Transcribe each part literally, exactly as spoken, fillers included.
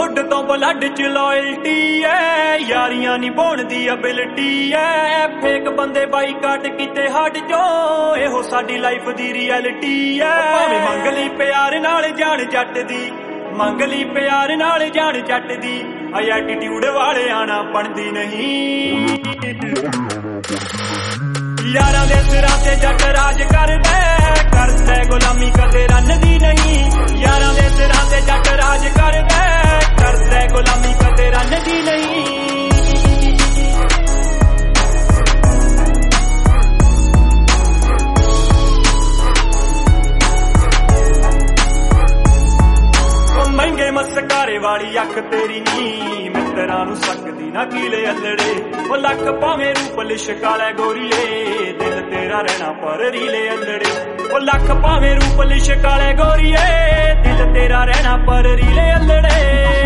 ਬੁੱਢ ਤੋਂ ਬਲੱਡ ਚ ਲੋਇਲਟੀ ਐ, ਯਾਰੀਆਂ ਨਹੀਂ ਬੋਣਦੀ ਅਬਿਲਿਟੀ ਐ। ਫੇਕ ਬੰਦੇ ਬਾਈਕਾਟ ਕੀਤੇ ਹੱਡ ਚੋਂ, ਇਹੋ ਸਾਡੀ ਲਾਈਫ ਦੀ ਰਿਐਲਿਟੀ ਐ। ਭਾਵੇਂ ਮੰਗ ਲਈ ਪਿਆਰ ਨਾਲ ਜਾਣ ਜੱਟ ਦੀ, ਮੰਗ ਲਈ ਪਿਆਰ ਨਾਲ ਜਾਣ ਜੱਟ ਦੀ, ਆ ਐਟੀਟਿਊਡ ਵਾਲਿਆਂ ਨਾਲ ਬਣਦੀ ਨਹੀਂ। ਯਾਰਾਂ ਦੇ ਸਿਰਾਂ ਤੇ ਜੱਟ ਰਾਜ ਕਰਦਾ, ਕਰਦਾ ਗੁਲਾਮੀ ਕਦੇ ਰੰਨ ਦੀ ਨਹੀਂ। ਯਾਰਾਂ ਦੇ ਸਿਰਾਂ ਤੇ ਜੱਟ ਰਾਜ ਕਰਦਾ, ਕਰਦਾ ਗੁਲਾਮੀ ਕਦੇ ਰੰਨ ਦੀ ਨਹੀਂ। ਮਹਿੰਗੇ ਮਸਕਾਰੇ ਵਾਲੀ ਅੱਖ ਤੇਰੀ ਨੀ, ਮਿੱਤਰਾਂ ਨੂੰ ਸਕਦੀ ਨਾ ਕੀਲੇ ਅਲੜੇ। ਉਹ ਲੱਖ ਭਾਵੇਂ ਰੂਪ ਲਿਸ਼ਕਾ ਲੈ ਗੋਰੀਏ, ਦਿਲ ਤੇਰਾ ਰਹਿਣਾ ਪਰ ਰੀਲੇ ਅਲੜੇ। ਉਹ ਲੱਖ ਭਾਵੇਂ ਰੂਪ ਲਿਸ਼ਕਾ ਲੈ ਗੋਰੀਏ, ਦਿਲ ਤੇਰਾ ਰਹਿਣਾ ਪਰ ਰੀਲੇ ਅਲੜੇ।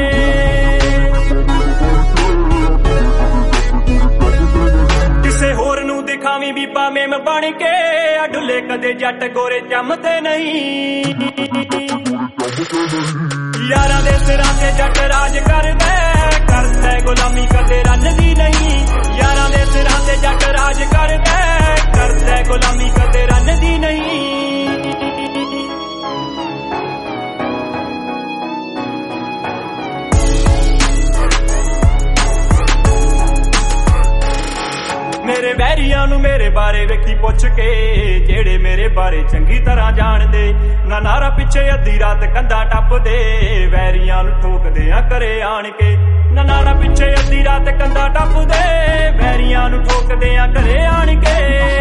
ਕਿਸੇ ਹੋਰ ਨੂੰ ਦਿਖਾਵੀਂ ਬੀਬਾ ਮੇਮ ਬਣ ਕੇ, ਆ ਡੁੱਲੇ ਕਦੇ ਜੱਟ ਗੋਰੇ ਜੰਮਦੇ ਨਹੀਂ। ਯਾਰਾਂ ਦੇ ਸਿਰਾਂ ਤੇ ਜੱਟ ਰਾਜ ਕਰਦਾ, ਕਰਦਾ ਗੁਲਾਮੀ ਕਦੇ ਰੰਨ ਦੀ ਨਹੀਂ। ਯਾਰਾਂ ਦੇ ਸਿਰਾਂ ਤੇ ਜੱਟ ਰਾਜ ਕਰਦਾ, ਕਰਦਾ ਗੁਲਾਮੀ ਕਦੇ ਰੰਨ ਦੀ ਨਹੀਂ। ਮੇਰੇ ਵੈਰੀਆਂ ਨੂੰ ਮੇਰੇ ਬਾਰੇ ਵੇਖੀ ਪੁੱਛ ਕੇ, ਜਿਹੜੇ ਮੇਰੇ ਬਾਰੇ ਚੰਗੀ ਤਰ੍ਹਾਂ ਜਾਣਦੇ। ਨਾ ਨਾਰਾ ਪਿੱਛੇ ਅੱਧੀ ਰਾਤ ਕੰਧਾ ਟੱਪਦੇ, ਵੈਰੀਆਂ ਨੂੰ ਠੋਕਦੇ ਆ ਘਰੇ ਆਣ ਕੇ। ਨਾ ਨਾਰਾ ਪਿੱਛੇ ਅੱਧੀ ਰਾਤ ਕੰਧਾ ਟੱਪਦੇ, ਵੈਰੀਆਂ ਨੂੰ ਠੋਕਦੇ ਆ ਘਰੇ ਆਣ ਕੇ।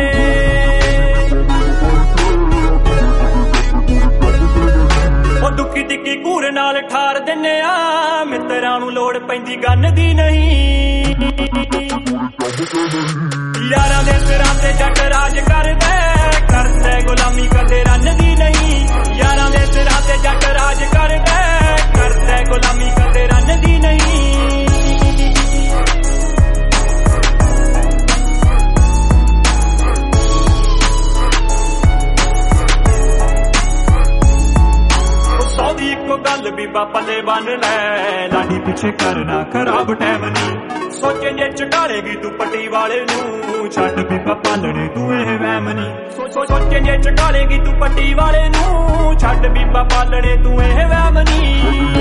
ਉਹ ਦੁੱਕੀ ਟਿੱਕੀ ਘੂਰ ਨਾਲ ਠਾਰ ਦਿੰਨੇ ਆ, ਮਿੱਤਰਾਂ ਨੂੰ ਲੋੜ ਪੈਂਦੀ ਗੰਨ ਦੀ ਨਹੀਂ। ਯਾਰਾਂ ਦੇ ਸਿਰਾਂ ਤੇ ਜੱਟ ਰਾਜ ਕਰਦਾ, ਕਰਦਾ ਗੁਲਾਮੀ ਕਦੇ ਰੰਨ ਦੀ ਨਹੀਂ। ਯਾਰਾਂ ਦੇ ਸਿਰਾਂ ਤੇ ਜੱਟ ਰਾਜ ਕਰਦਾ, ਕਰਦਾ ਗੁਲਾਮੀ ਕਦੇ ਰੰਨ ਦੀ ਨਹੀਂ। ਸੌ ਦੀ ਇੱਕੋ ਗੱਲ ਬੀਬਾ ਪੱਲੇ ਬੰਨ ਲੈ, ਲਾਡੀ ਪਿੱਛੇ ਕਰਨਾ ਖਰਾਬ ਟਾਈਮ ਨਹੀਂ। ਸੋਚੇ ਜੇ ਚਟਾਲੇਗੀ ਤੂੰ ਪੱਟੀ ਵਾਲੇ ਨੂੰ, ਛੱਡ ਬੀਬਾ ਪਾਲਣੇ ਤੂੰ ਇਹ ਵਹਿਮ ਨੀ। ਸੋਚੇ ਜੇ ਚਟਾਲੇਗੀ ਤੂੰ ਪੱਟੀ ਵਾਲੇ ਨੂੰ, ਛੱਡ ਬੀਬਾ ਪਾਲਣੇ ਤੂੰ ਇਹ ਵਹਿਮ ਨੀ।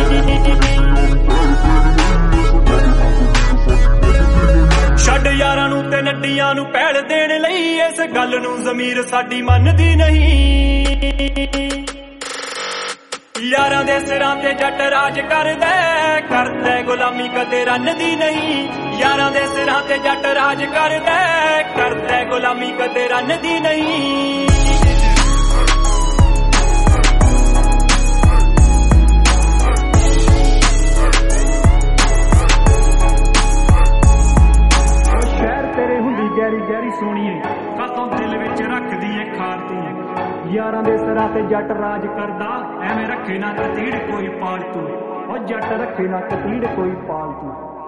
ਛੱਡ ਯਾਰਾਂ ਨੂੰ ਤੇ ਨੱਡੀਆਂ ਨੂੰ ਪਹਿਲ ਦੇਣ ਲਈ, ਇਸ ਗੱਲ ਨੂੰ ਜ਼ਮੀਰ ਸਾਡੀ ਮੰਨਦੀ ਨਹੀਂ। ਯਾਰਾਂ ਦੇ ਸਿਰਾਂ ਤੇ ਜੱਟ ਰਾਜ ਕਰਦਾ, ਕਰਦਾ ਗੁਲਾਮੀ ਕਦੇ ਰੰਨ ਦੀ ਨਹੀਂ। ਯਾਰਾਂ ਦੇ ਸਿਰਾਂ ਤੇ ਜੱਟ ਰਾਜ ਕਰਦਾ, ਕਰਦਾ ਗੁਲਾਮੀ ਕਦੇ ਰੰਨ ਦੀ ਨਹੀਂ। ਸ਼ਹਿਰ ਤੇਰੇ ਹੁੰਦੀ ਗਹਿਰੀ ਗਹਿਰੀ ਸੋਹਣੀਏ, ਕਾਤੋਂ ਦਿਲ ਵਿੱਚ ਰੱਖਦੀ ਏ ਖਾਰ ਤੂੰ। ਯਾਰਾਂ ਦੇ ਸਿਰਾਂ ਤੇ ਜੱਟ ਰਾਜ ਕਰਦਾ, ਐਵੇਂ ਰੱਖੇ ਨਾ ਕਤੀੜ ਕੋਈ ਪਾਲਤੂ। ਉਹ ਜੱਟ ਰੱਖੇ ਨਾ ਕਤੀੜ ਕੋਈ ਪਾਲਤੂ।